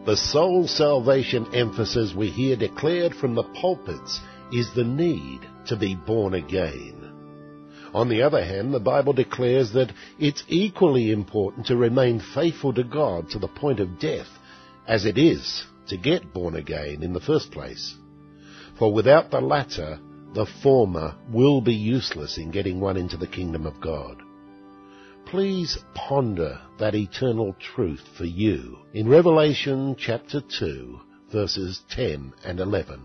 The soul salvation emphasis we hear declared from the pulpits is the need to be born again. On the other hand, the Bible declares that it's equally important to remain faithful to God to the point of death as it is to get born again in the first place. For without the latter, the former will be useless in getting one into the kingdom of God. Please ponder that eternal truth for you in Revelation chapter 2, verses 10 and 11.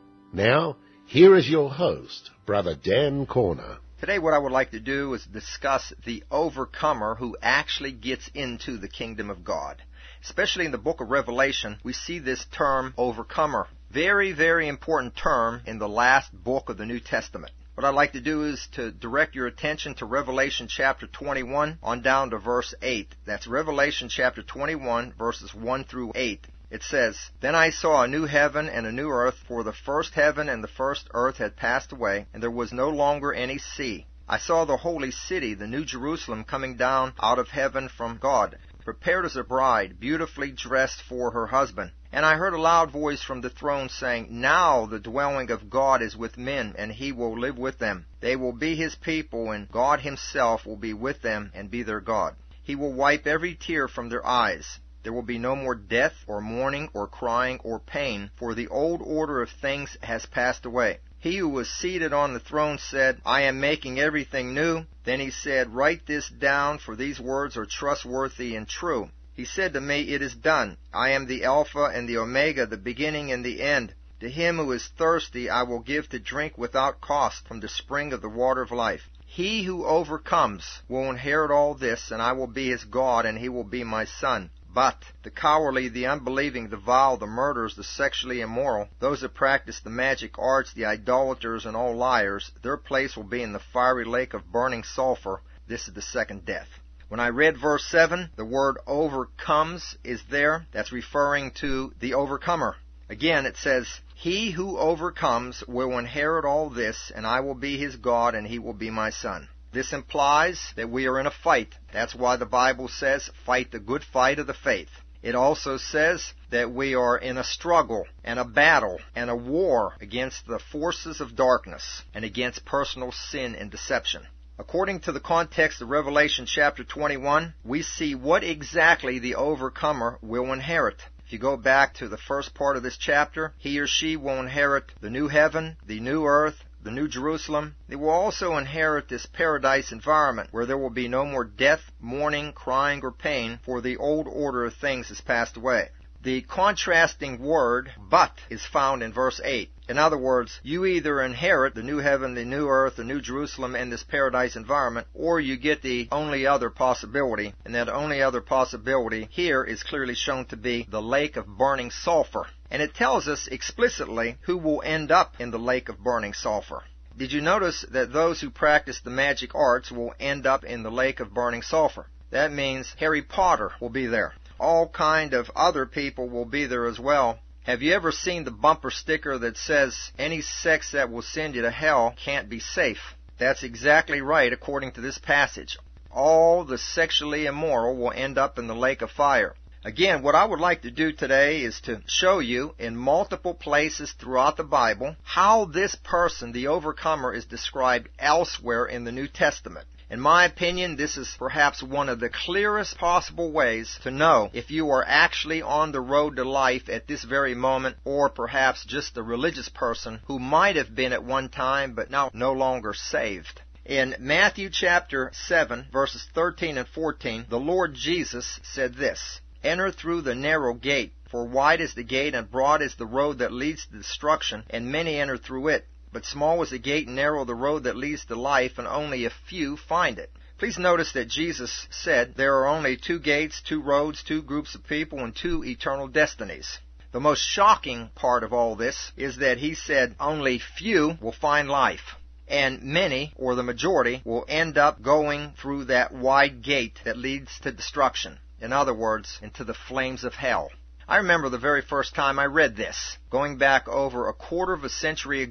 Now, here is your host, Brother Dan Corner. Today what I would like to do is discuss the overcomer who actually gets into the kingdom of God. Especially in the book of Revelation, we see this term overcomer. Very, very important term in the last book of the New Testament. What I'd like to do is to direct your attention to Revelation chapter 21 on down to verse 8. That's Revelation chapter 21, verses 1 through 8. It says, "Then I saw a new heaven and a new earth, for the first heaven and the first earth had passed away, and there was no longer any sea. I saw the holy city, the new Jerusalem, coming down out of heaven from God, prepared as a bride, beautifully dressed for her husband. And I heard a loud voice from the throne saying, 'Now the dwelling of God is with men, and he will live with them. They will be his people, and God himself will be with them and be their God. He will wipe every tear from their eyes. There will be no more death, or mourning, or crying, or pain, for the old order of things has passed away.' He who was seated on the throne said, 'I am making everything new.' Then he said, 'Write this down, for these words are trustworthy and true.' He said to me, 'It is done. I am the Alpha and the Omega, the beginning and the end. To him who is thirsty I will give to drink without cost from the spring of the water of life. He who overcomes will inherit all this, and I will be his God, and he will be my son. But the cowardly, the unbelieving, the vile, the murderers, the sexually immoral, those that practice the magic arts, the idolaters, and all liars, their place will be in the fiery lake of burning sulfur. This is the second death." When I read verse 7, the word overcomes is there. That's referring to the overcomer. Again, it says, "He who overcomes will inherit all this, and I will be his God, and he will be my son." This implies that we are in a fight. That's why the Bible says, "Fight the good fight of the faith." It also says that we are in a struggle and a battle and a war against the forces of darkness and against personal sin and deception. According to the context of Revelation chapter 21, we see what exactly the overcomer will inherit. If you go back to the first part of this chapter, he or she will inherit the new heaven, the new earth, the new Jerusalem. They will also inherit this paradise environment where there will be no more death, mourning, crying, or pain, for the old order of things has passed away. The contrasting word, "but," is found in verse 8. In other words, you either inherit the new heaven, the new earth, the new Jerusalem, and this paradise environment, or you get the only other possibility. And that only other possibility here is clearly shown to be the lake of burning sulfur. And it tells us explicitly who will end up in the lake of burning sulfur. Did you notice that those who practice the magic arts will end up in the lake of burning sulfur? That means Harry Potter will be there. All kind of other people will be there as well. Have you ever seen the bumper sticker that says, "Any sex that will send you to hell can't be safe"? That's exactly right according to this passage. All the sexually immoral will end up in the lake of fire. Again, what I would like to do today is to show you in multiple places throughout the Bible how this person, the overcomer, is described elsewhere in the New Testament. In my opinion, this is perhaps one of the clearest possible ways to know if you are actually on the road to life at this very moment, or perhaps just a religious person who might have been at one time but now no longer saved. In Matthew chapter 7, verses 13 and 14, the Lord Jesus said this, "Enter through the narrow gate, for wide is the gate and broad is the road that leads to destruction, and many enter through it. But small is the gate and narrow the road that leads to life, and only a few find it." Please notice that Jesus said there are only two gates, two roads, two groups of people, and two eternal destinies. The most shocking part of all this is that he said only few will find life, and many, or the majority, will end up going through that wide gate that leads to destruction. In other words, into the flames of hell. I remember the very first time I read this, going back over a quarter of a century ago.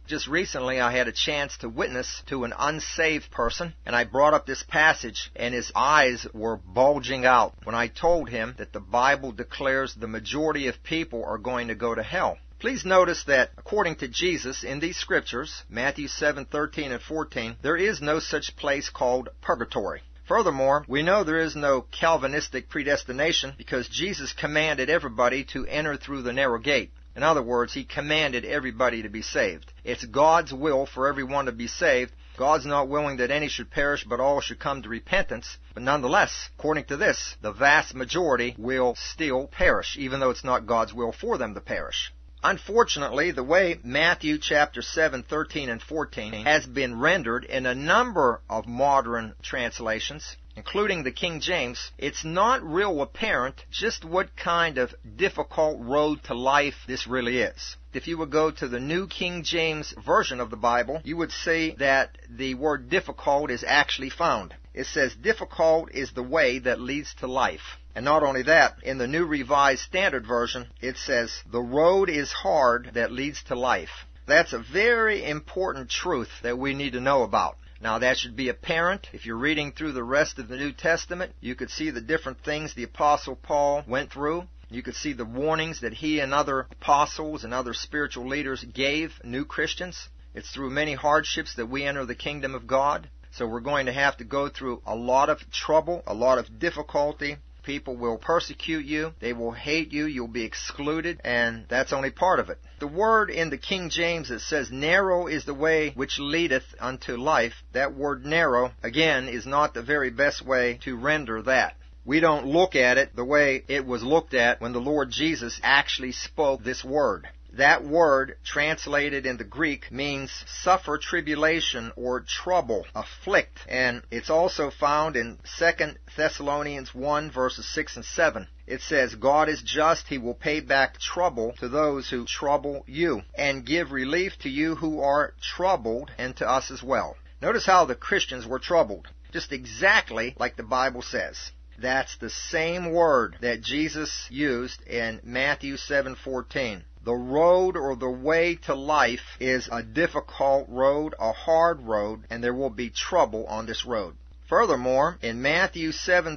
Just recently I had a chance to witness to an unsaved person, and I brought up this passage, and his eyes were bulging out when I told him that the Bible declares the majority of people are going to go to hell. Please notice that according to Jesus in these scriptures, Matthew 7:13 and 14, there is no such place called purgatory. Furthermore, we know there is no Calvinistic predestination because Jesus commanded everybody to enter through the narrow gate. In other words, He commanded everybody to be saved. It's God's will for everyone to be saved. God's not willing that any should perish, but all should come to repentance. But nonetheless, according to this, the vast majority will still perish, even though it's not God's will for them to perish. Unfortunately, the way Matthew chapter 7, 13 and 14 has been rendered in a number of modern translations, including the King James, it's not real apparent just what kind of difficult road to life this really is. If you would go to the New King James Version of the Bible, you would see that the word difficult is actually found. It says, difficult is the way that leads to life. And not only that, in the New Revised Standard Version, it says, the road is hard that leads to life. That's a very important truth that we need to know about. Now, that should be apparent. If you're reading through the rest of the New Testament, you could see the different things the Apostle Paul went through. You could see the warnings that he and other apostles and other spiritual leaders gave new Christians. It's through many hardships that we enter the kingdom of God. So we're going to have to go through a lot of trouble, a lot of difficulty. People will persecute you. They will hate you. You'll be excluded. And that's only part of it. The word in the King James that says, narrow is the way which leadeth unto life. That word narrow, again, is not the very best way to render that. We don't look at it the way it was looked at when the Lord Jesus actually spoke this word. That word, translated in the Greek, means suffer tribulation or trouble, afflict. And it's also found in 2 Thessalonians 1, verses 6 and 7. It says, God is just, He will pay back trouble to those who trouble you, and give relief to you who are troubled, and to us as well. Notice how the Christians were troubled, just exactly like the Bible says. That's the same word that Jesus used in Matthew 7:14. The road or the way to life is a difficult road, a hard road, and there will be trouble on this road. Furthermore, in Matthew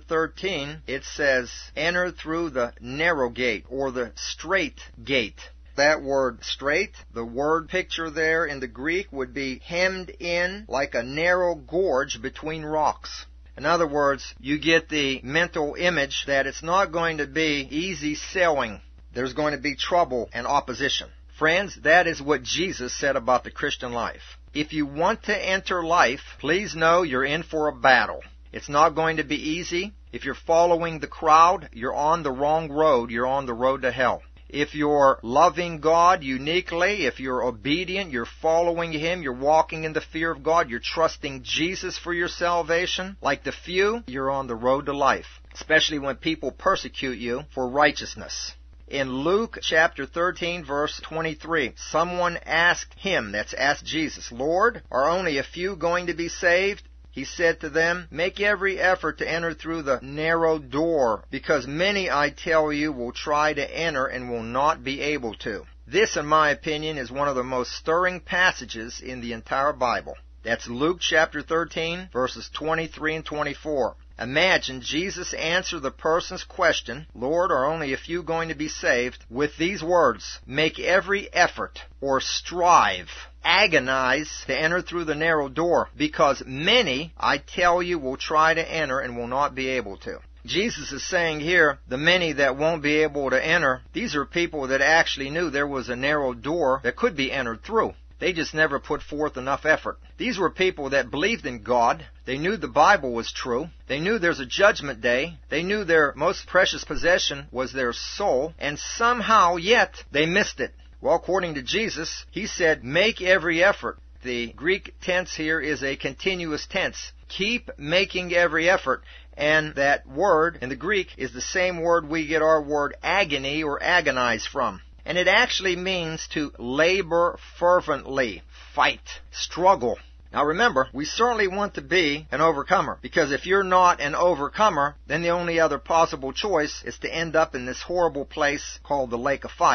7:13, it says, enter through the narrow gate or the straight gate. That word straight, the word picture there in the Greek would be hemmed in like a narrow gorge between rocks. In other words, you get the mental image that it's not going to be easy sailing. There's going to be trouble and opposition. Friends, that is what Jesus said about the Christian life. If you want to enter life, please know you're in for a battle. It's not going to be easy. If you're following the crowd, you're on the wrong road. You're on the road to hell. If you're loving God uniquely, if you're obedient, you're following Him, you're walking in the fear of God, you're trusting Jesus for your salvation, like the few, you're on the road to life, especially when people persecute you for righteousness. In Luke chapter 13, verse 23, someone asked Him, that's asked Jesus, Lord, are only a few going to be saved? He said to them, make every effort to enter through the narrow door, because many, I tell you, will try to enter and will not be able to. This, in my opinion, is one of the most stirring passages in the entire Bible. That's Luke chapter 13, verses 23 and 24. Imagine Jesus answered the person's question, Lord, are only a few going to be saved, with these words, make every effort or strive, agonize to enter through the narrow door, because many, I tell you, will try to enter and will not be able to. Jesus is saying here, the many that won't be able to enter, these are people that actually knew there was a narrow door that could be entered through. They just never put forth enough effort. These were people that believed in God. They knew the Bible was true. They knew there's a judgment day. They knew their most precious possession was their soul. And somehow, yet, they missed it. Well, according to Jesus, He said, make every effort. The Greek tense here is a continuous tense. Keep making every effort. And that word in the Greek is the same word we get our word agony or agonize from. And it actually means to labor fervently, fight, struggle. Now remember, we certainly want to be an overcomer, because if you're not an overcomer, then the only other possible choice is to end up in this horrible place called the lake of fire.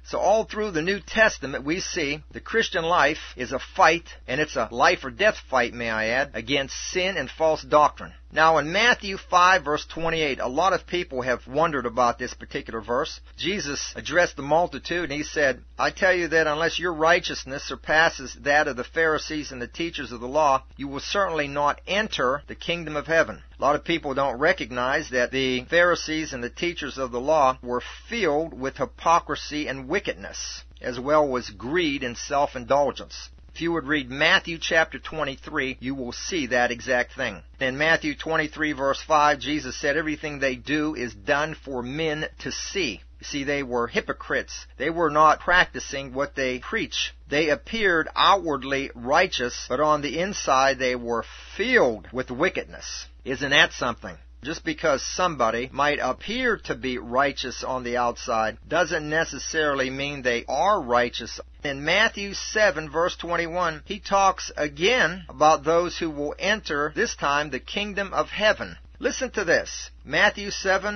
So all through the New Testament we see the Christian life is a fight, and it's a life or death fight, may I add, against sin and false doctrine. Now in Matthew 5 verse 28, a lot of people have wondered about this particular verse. Jesus addressed the multitude and he said, I tell you that unless your righteousness surpasses that of the Pharisees and the teachers of the law, you will certainly not enter the kingdom of heaven. A lot of people don't recognize that the Pharisees and the teachers of the law were filled with hypocrisy and wickedness, as well as greed and self-indulgence. If you would read Matthew chapter 23, you will see that exact thing. In Matthew 23 verse 5, Jesus said everything they do is done for men to see. You see, they were hypocrites. They were not practicing what they preach. They appeared outwardly righteous, but on the inside they were filled with wickedness. Isn't that something? Just because somebody might appear to be righteous on the outside doesn't necessarily mean they are righteous. In Matthew 7 verse 21, he talks again about those who will enter, this time, the kingdom of heaven. Listen to this. Matthew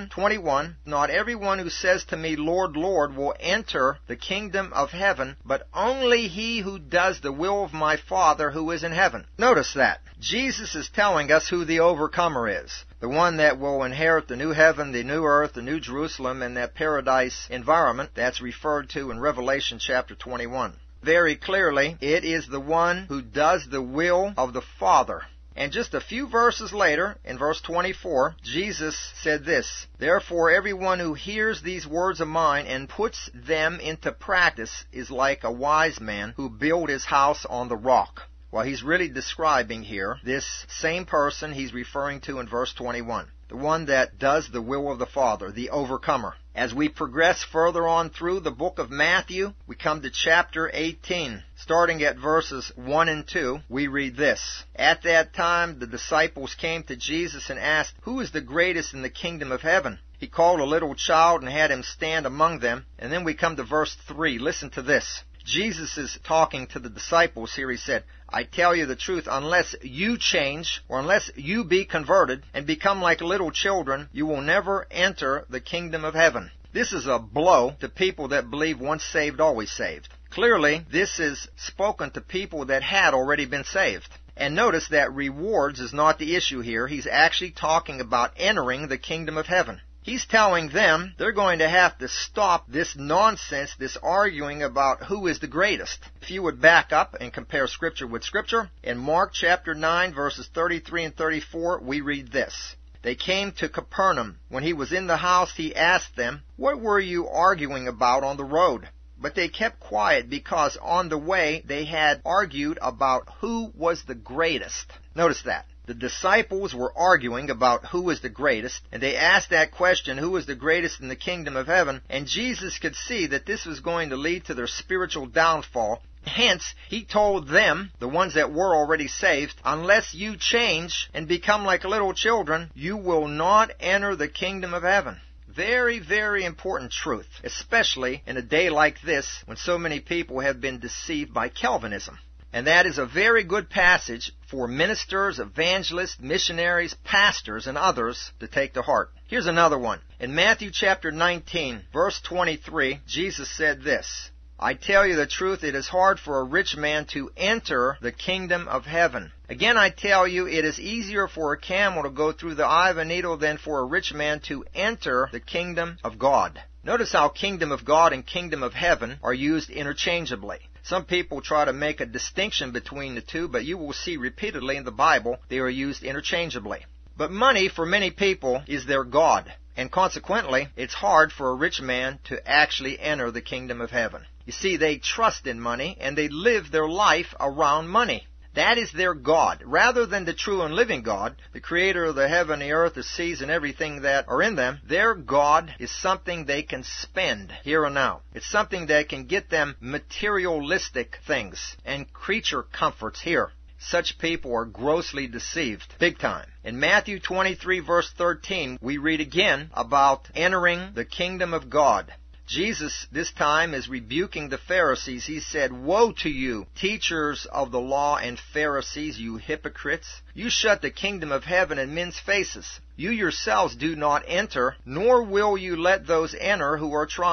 7:21, not everyone who says to me, Lord, Lord, will enter the kingdom of heaven, but only he who does the will of my Father who is in heaven. Notice that. Jesus is telling us who the overcomer is. The one that will inherit the new heaven, the new earth, the new Jerusalem, and that paradise environment that's referred to in Revelation chapter 21. Very clearly, it is the one who does the will of the Father. And just a few verses later, in verse 24, Jesus said this, Therefore everyone who hears these words of mine and puts them into practice is like a wise man who built his house on the rock. Well, he's really describing here this same person he's referring to in verse 21. The one that does the will of the Father, the overcomer. As we progress further on through the book of Matthew, we come to chapter 18. Starting at verses 1 and 2, we read this. At that time the disciples came to Jesus and asked, Who is the greatest in the kingdom of heaven? He called a little child and had him stand among them. And then we come to verse 3. Listen to this. Jesus is talking to the disciples here. He said, I tell you the truth, unless you change, or unless you be converted and become like little children, you will never enter the kingdom of heaven. This is a blow to people that believe once saved, always saved. Clearly, this is spoken to people that had already been saved. And notice that rewards is not the issue here. He's actually talking about entering the kingdom of heaven. He's telling them they're going to have to stop this nonsense, this arguing about who is the greatest. If you would back up and compare Scripture with Scripture, in Mark chapter 9 verses 33 and 34, we read this. They came to Capernaum. When he was in the house, he asked them, What were you arguing about on the road? But they kept quiet because on the way they had argued about who was the greatest. Notice that. The disciples were arguing about who was the greatest, and they asked that question, who was the greatest in the kingdom of heaven, and Jesus could see that this was going to lead to their spiritual downfall. Hence, he told them, the ones that were already saved, unless you change and become like little children, you will not enter the kingdom of heaven. Very, very important truth, especially in a day like this when so many people have been deceived by Calvinism. And that is a very good passage for ministers, evangelists, missionaries, pastors, and others to take to heart. Here's another one. In Matthew chapter 19, verse 23, Jesus said this, I tell you the truth, it is hard for a rich man to enter the kingdom of heaven. Again, I tell you, it is easier for a camel to go through the eye of a needle than for a rich man to enter the kingdom of God. Notice how kingdom of God and kingdom of heaven are used interchangeably. Some people try to make a distinction between the two, but you will see repeatedly in the Bible they are used interchangeably. But money for many people is their God, and consequently it's hard for a rich man to actually enter the kingdom of heaven. You see, they trust in money and they live their life around money. That is their God. Rather than the true and living God, the creator of the heaven, the earth, the seas, and everything that are in them, their God is something they can spend here and now. It's something that can get them materialistic things and creature comforts here. Such people are grossly deceived, big time. In Matthew 23 verse 13, we read again about entering the kingdom of God. Jesus, this time, is rebuking the Pharisees. He said, Woe to you, teachers of the law and Pharisees, you hypocrites! You shut the kingdom of heaven in men's faces. You yourselves do not enter, nor will you let those enter who are trying.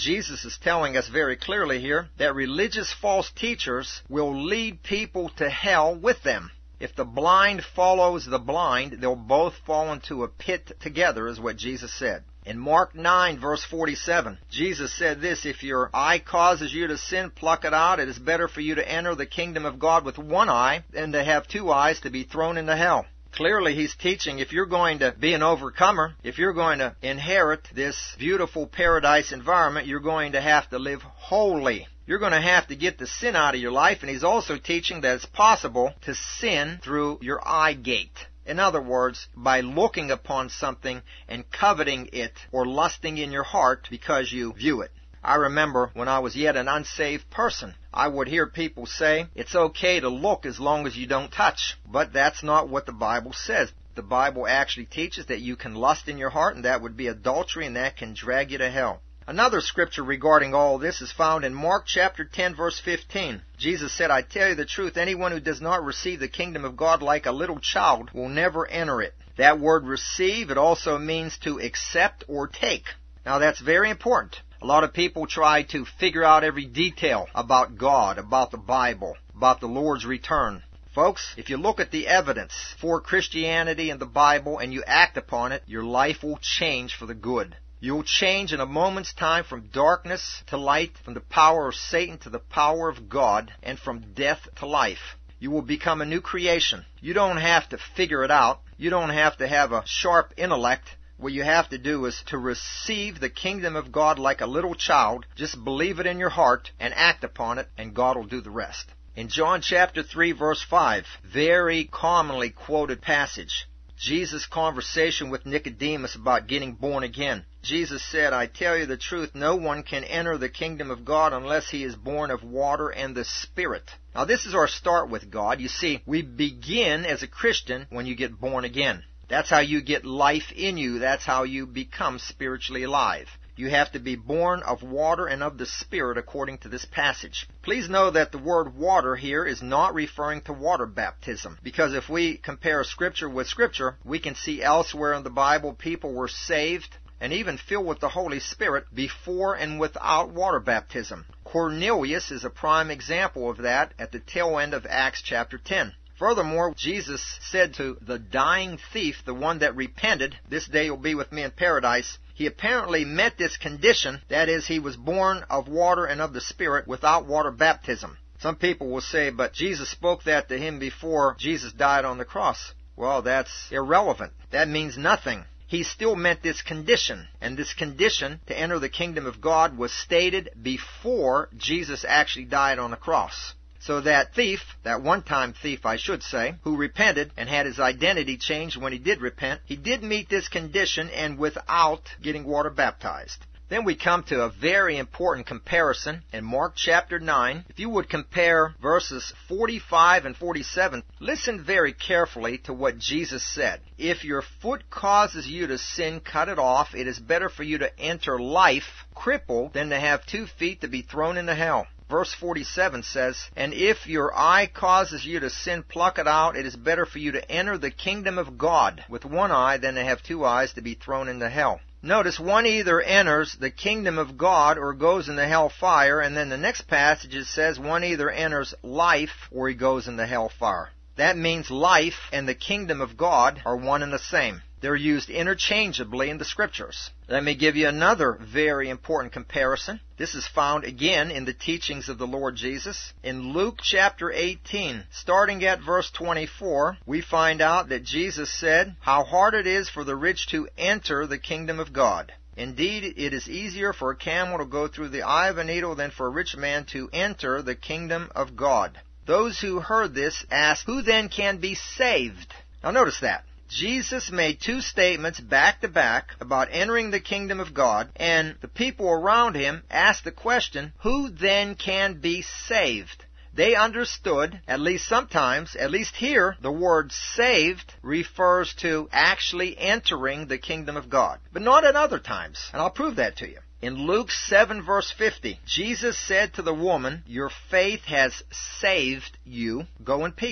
Jesus is telling us very clearly here that religious false teachers will lead people to hell with them. If the blind follows the blind, they'll both fall into a pit together, is what Jesus said. In Mark 9, verse 47, Jesus said this, if your eye causes you to sin, pluck it out. It is better for you to enter the kingdom of God with one eye than to have two eyes to be thrown into hell. Clearly, he's teaching if you're going to be an overcomer, if you're going to inherit this beautiful paradise environment, you're going to have to live holy. You're going to have to get the sin out of your life, and he's also teaching that it's possible to sin through your eye gate. In other words, by looking upon something and coveting it or lusting in your heart because you view it. I remember when I was yet an unsaved person, I would hear people say, it's okay to look as long as you don't touch. But that's not what the Bible says. The Bible actually teaches that you can lust in your heart, and that would be adultery, and that can drag you to hell. Another scripture regarding all this is found in Mark chapter 10, verse 15. Jesus said, I tell you the truth, anyone who does not receive the kingdom of God like a little child will never enter it. That word receive, it also means to accept or take. Now that's very important. A lot of people try to figure out every detail about God, about the Bible, about the Lord's return. Folks, if you look at the evidence for Christianity and the Bible and you act upon it, your life will change for the good. You'll change in a moment's time from darkness to light, from the power of Satan to the power of God, and from death to life. You will become a new creation. You don't have to figure it out. You don't have to have a sharp intellect. What you have to do is to receive the kingdom of God like a little child. Just believe it in your heart and act upon it, and God will do the rest. In John chapter 3, verse 5, very commonly quoted passage, Jesus' conversation with Nicodemus about getting born again. Jesus said, I tell you the truth, no one can enter the kingdom of God unless he is born of water and the Spirit. Now this is our start with God. You see, we begin as a Christian when you get born again. That's how you get life in you. That's how you become spiritually alive. You have to be born of water and of the Spirit according to this passage. Please know that the word water here is not referring to water baptism, because if we compare Scripture with Scripture, we can see elsewhere in the Bible people were saved and even filled with the Holy Spirit before and without water baptism. Cornelius is a prime example of that at the tail end of Acts chapter 10. Furthermore, Jesus said to the dying thief, the one that repented, this day you'll be with me in paradise, he apparently met this condition, that is, he was born of water and of the Spirit without water baptism. Some people will say, but Jesus spoke that to him before Jesus died on the cross. Well, that's irrelevant. That means nothing. He still meant this condition, and this condition to enter the kingdom of God was stated before Jesus actually died on the cross. So that thief, that one-time thief I should say, who repented and had his identity changed when he did repent, he did meet this condition and without getting water baptized. Then we come to a very important comparison in Mark chapter 9. If you would compare verses 45 and 47, listen very carefully to what Jesus said. If your foot causes you to sin, cut it off. It is better for you to enter life crippled than to have 2 feet to be thrown into hell. Verse 47 says, and if your eye causes you to sin, pluck it out. It is better for you to enter the kingdom of God with one eye than to have 2 eyes to be thrown into hell. Notice one either enters the kingdom of God or goes into hellfire, and then the next passage it says one either enters life or he goes into hellfire. That means life and the kingdom of God are one and the same. They're used interchangeably in the Scriptures. Let me give you another very important comparison. This is found again in the teachings of the Lord Jesus. In Luke chapter 18, starting at verse 24, we find out that Jesus said, how hard it is for the rich to enter the kingdom of God. Indeed, it is easier for a camel to go through the eye of a needle than for a rich man to enter the kingdom of God. Those who heard this asked, who then can be saved? Now notice that. Jesus made 2 statements back to back about entering the kingdom of God, and the people around him asked the question, who then can be saved? They understood, at least sometimes, at least here, the word saved refers to actually entering the kingdom of God, but not at other times, and I'll prove that to you. In Luke 7 verse 50, Jesus said to the woman, your faith has saved you. Go in peace.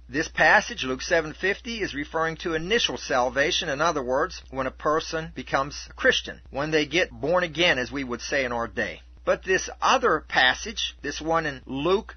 This passage, Luke 7:50, is referring to initial salvation. In other words, when a person becomes a Christian, when they get born again, as we would say in our day. But this other passage, this one in Luke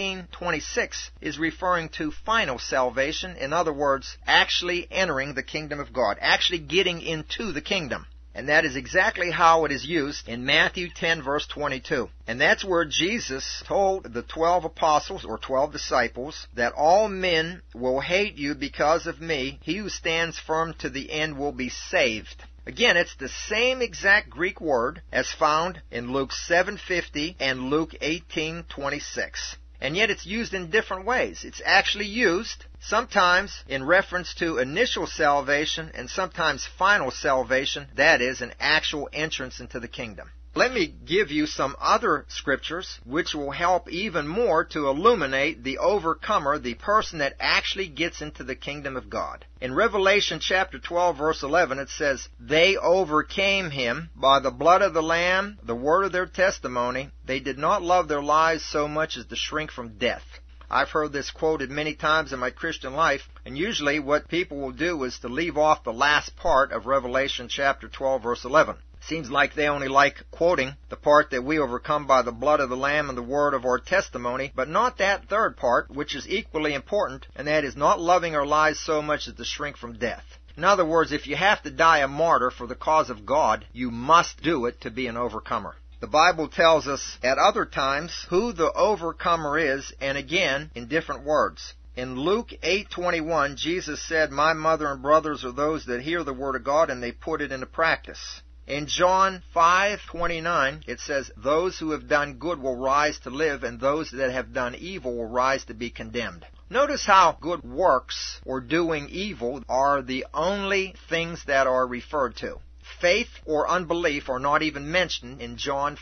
18:26, is referring to final salvation. In other words, actually entering the kingdom of God, actually getting into the kingdom. And that is exactly how it is used in Matthew 10, verse 22. And that's where Jesus told the 12 apostles, or 12 disciples, that all men will hate you because of me. He who stands firm to the end will be saved. Again, it's the same exact Greek word as found in Luke 7:50 and Luke 18:26. And yet it's used in different ways. It's actually used sometimes in reference to initial salvation and sometimes final salvation, that is, an actual entrance into the kingdom. Let me give you some other scriptures which will help even more to illuminate the overcomer, the person that actually gets into the kingdom of God. In Revelation chapter 12, verse 11, it says, "They overcame him by the blood of the Lamb, the word of their testimony. They did not love their lives so much as to shrink from death." I've heard this quoted many times in my Christian life, and usually what people will do is to leave off the last part of Revelation chapter 12, verse 11. Seems like they only like quoting the part that we overcome by the blood of the Lamb and the word of our testimony, but not that third part, which is equally important, and that is not loving our lives so much as to shrink from death. In other words, if you have to die a martyr for the cause of God, you must do it to be an overcomer. The Bible tells us at other times who the overcomer is, and again, in different words. In Luke 8:21, Jesus said, "My mother and brothers are those that hear the word of God and they put it into practice." In John 5:29, it says, "Those who have done good will rise to live, and those that have done evil will rise to be condemned." Notice how good works or doing evil are the only things that are referred to. Faith or unbelief are not even mentioned in John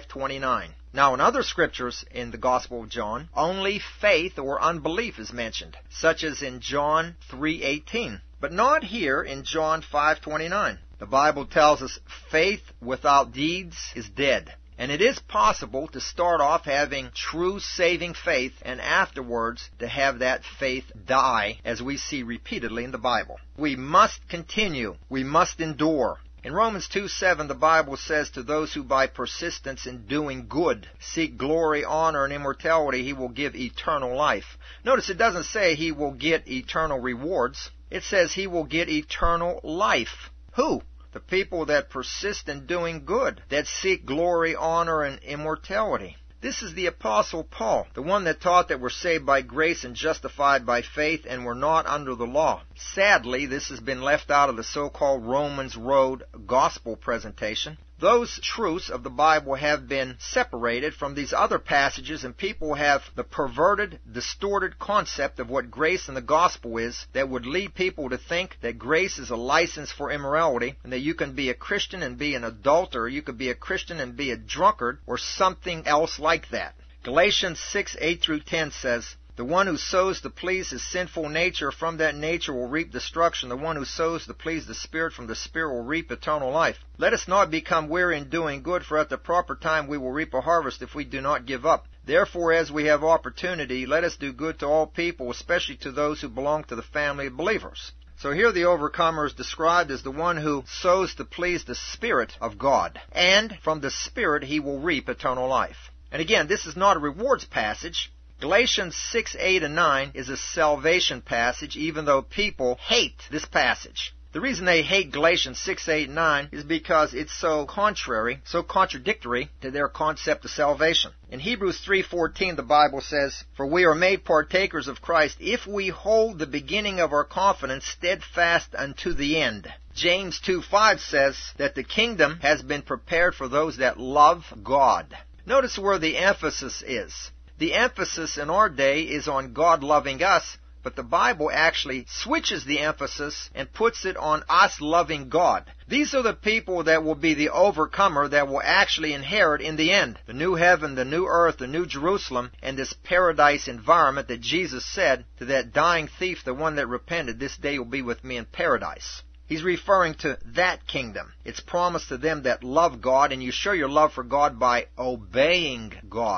5:29. Now, in other scriptures in the Gospel of John, only faith or unbelief is mentioned, such as in John 3:18, but not here in John 5:29. The Bible tells us faith without deeds is dead. And it is possible to start off having true saving faith and afterwards to have that faith die, as we see repeatedly in the Bible. We must continue. We must endure. In Romans 2:7, the Bible says, "To those who by persistence in doing good seek glory, honor, and immortality, he will give eternal life." Notice it doesn't say he will get eternal rewards. It says he will get eternal life. Who? The people that persist in doing good, that seek glory, honor, and immortality. This is the Apostle Paul, the one that taught that we're saved by grace and justified by faith and we're not under the law. Sadly, this has been left out of the so-called Romans Road gospel presentation. Those truths of the Bible have been separated from these other passages, and people have the perverted, distorted concept of what grace and the gospel is that would lead people to think that grace is a license for immorality and that you can be a Christian and be an adulterer, you could be a Christian and be a drunkard, or something else like that. Galatians 6:8-10 says, "The one who sows to please his sinful nature from that nature will reap destruction. The one who sows to please the Spirit from the Spirit will reap eternal life. Let us not become weary in doing good, for at the proper time we will reap a harvest if we do not give up. Therefore, as we have opportunity, let us do good to all people, especially to those who belong to the family of believers." So here the overcomer is described as the one who sows to please the Spirit of God, and from the Spirit he will reap eternal life. And again, this is not a rewards passage. Galatians 6:8-9 is a salvation passage, even though people hate this passage. The reason they hate Galatians 6:8-9 is because it's so contrary, so contradictory to their concept of salvation. In Hebrews 3:14, the Bible says, "For we are made partakers of Christ if we hold the beginning of our confidence steadfast unto the end." James 2:5 says that the kingdom has been prepared for those that love God. Notice where the emphasis is. The emphasis in our day is on God loving us, but the Bible actually switches the emphasis and puts it on us loving God. These are the people that will be the overcomer that will actually inherit in the end the new heaven, the new earth, the new Jerusalem, and this paradise environment that Jesus said to that dying thief, the one that repented, "This day will be with me in paradise." He's referring to that kingdom. It's promised to them that love God, and you show your love for God by obeying God.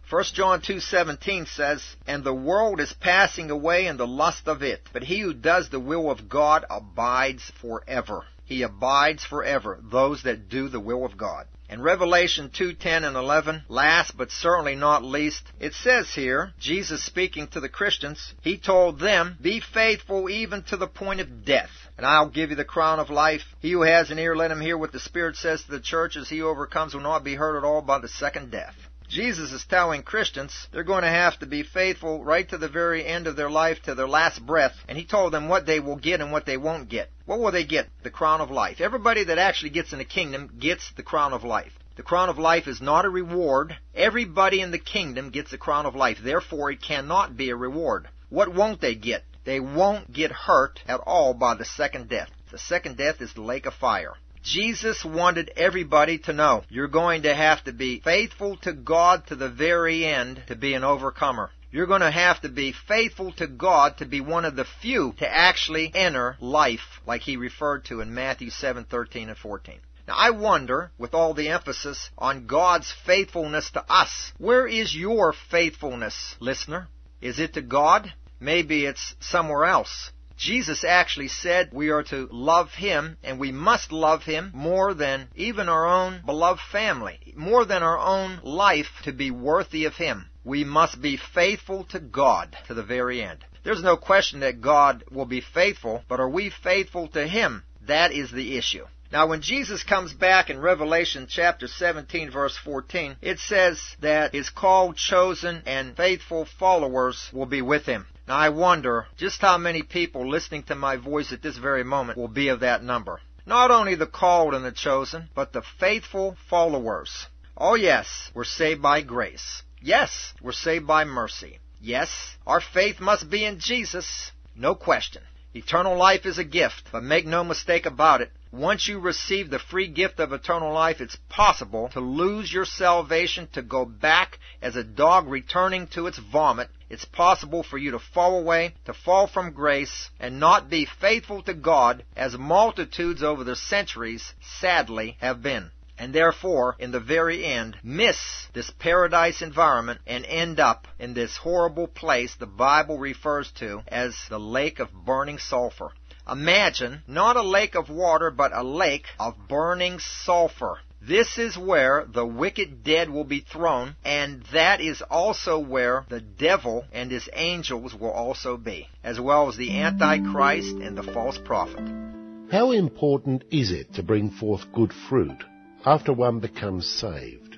1 John 2:17 says, "And the world is passing away in the lust of it, but he who does the will of God abides forever." He abides forever, those that do the will of God. In Revelation 2:10 and 11, last but certainly not least, it says here, Jesus speaking to the Christians, he told them, "Be faithful even to the point of death, and I'll give you the crown of life. He who has an ear, let him hear what the Spirit says to the churches. He who overcomes will not be hurt at all by the second death." Jesus is telling Christians they're going to have to be faithful right to the very end of their life, to their last breath. And he told them what they will get and what they won't get. What will they get? The crown of life. Everybody that actually gets in the kingdom gets the crown of life. The crown of life is not a reward. Everybody in the kingdom gets the crown of life. Therefore, it cannot be a reward. What won't they get? They won't get hurt at all by the second death. The second death is the lake of fire. Jesus wanted everybody to know you're going to have to be faithful to God to the very end to be an overcomer. You're going to have to be faithful to God to be one of the few to actually enter life like he referred to in Matthew 7:13 and 14. Now I wonder, with all the emphasis on God's faithfulness to us, where is your faithfulness, listener? Is it to God? Maybe it's somewhere else. Jesus actually said we are to love Him, and we must love Him more than even our own beloved family, more than our own life to be worthy of Him. We must be faithful to God to the very end. There's no question that God will be faithful, but are we faithful to Him? That is the issue. Now, when Jesus comes back in Revelation chapter 17, verse 14, it says that His called, chosen, and faithful followers will be with Him. Now, I wonder just how many people listening to my voice at this very moment will be of that number. Not only the called and the chosen, but the faithful followers. Oh, yes, we're saved by grace. Yes, we're saved by mercy. Yes, our faith must be in Jesus. No question. Eternal life is a gift, but make no mistake about it. Once you receive the free gift of eternal life, it's possible to lose your salvation, to go back as a dog returning to its vomit. It's possible for you to fall away, to fall from grace, and not be faithful to God, as multitudes over the centuries sadly have been. And therefore, in the very end, miss this paradise environment and end up in this horrible place the Bible refers to as the lake of burning sulfur. Imagine not a lake of water, but a lake of burning sulfur. This is where the wicked dead will be thrown, and that is also where the devil and his angels will also be, as well as the Antichrist and the false prophet. How important is it to bring forth good fruit after one becomes saved?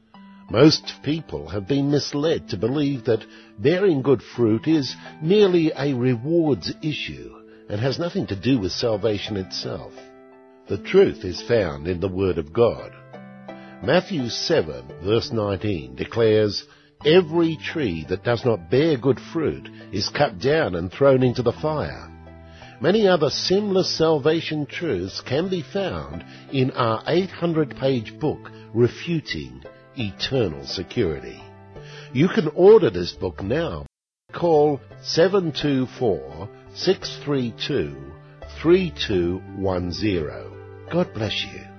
Most people have been misled to believe that bearing good fruit is merely a rewards issue and has nothing to do with salvation itself. The truth is found in the Word of God. Matthew 7, verse 19 declares, "Every tree that does not bear good fruit is cut down and thrown into the fire." Many other similar salvation truths can be found in our 800-page book, Refuting Eternal Security. You can order this book now. Call 724-632-3210. God bless you.